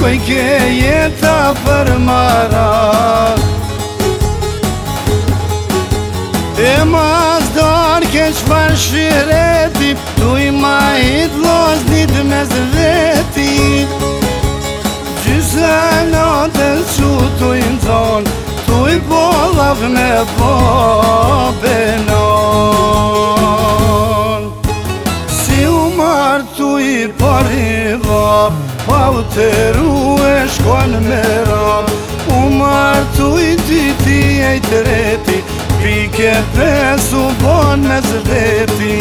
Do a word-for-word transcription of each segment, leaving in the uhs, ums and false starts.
Doj ke jeta për marat E mas dar ke qfar shireti Tu i ma hit loznit me zveti Gjyse natën që tu i nxon Tu i po lav me po benon Si u martu i pariva Pa u të ru e shkon me ram U martu i diti e i treti Pike pesu bon me zveti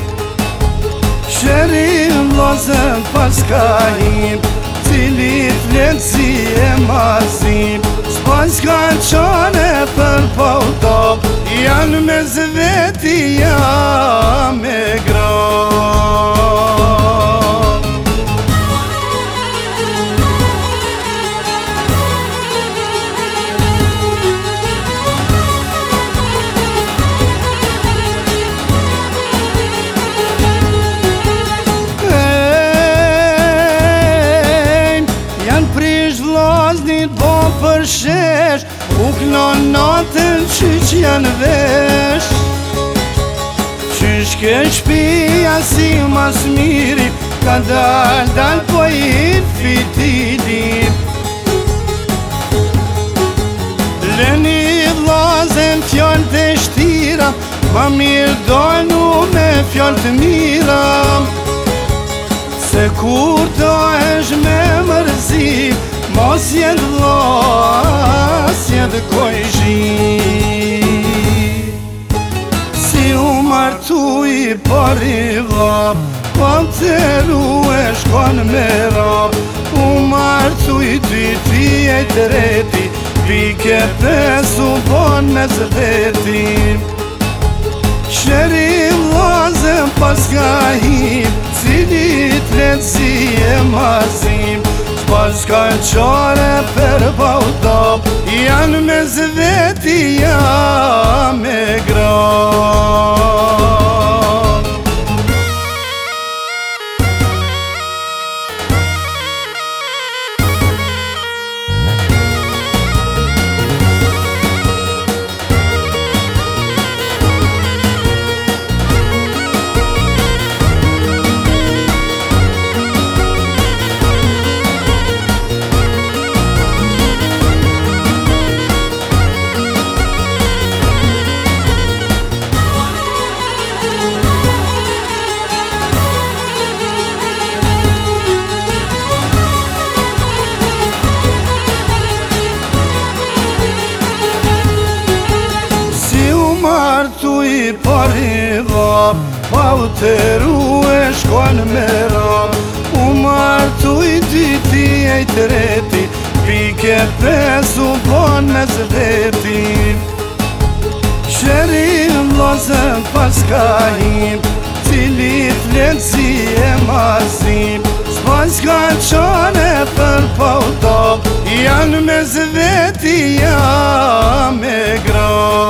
Shërim lozën pas kahim Cilit vlenë si e mazim S'pas ka qane për pautop Janë me zveti, jam me gram Bo për shesh U klon natën qyq janë vesh Qysh ke shpia si mas miri Ka dal dal po i fitidin Leni vlazen fjall të shtira Ma mirë dojnu me fjall të mira Se kur do esh me mërzi Mos jetë vlas, jetë kojshi Si u martu i pariva Pa të ru e shkon me rap U martu i dyti e treti Pike pesu bon me zveti Shërim lazën pas kahim Cilit letë si e mazim Pas ka qare për pautop Janë me zveti, jam me gram Tu i pariva Pa u të ru e shkon me ram U martu i dyti e i treti Pike pesu bon me zveti Shërim lozën pas kahim Cilit vlenë si e mazim S'pas ka qane për pautop Janë me zveti, jam me gram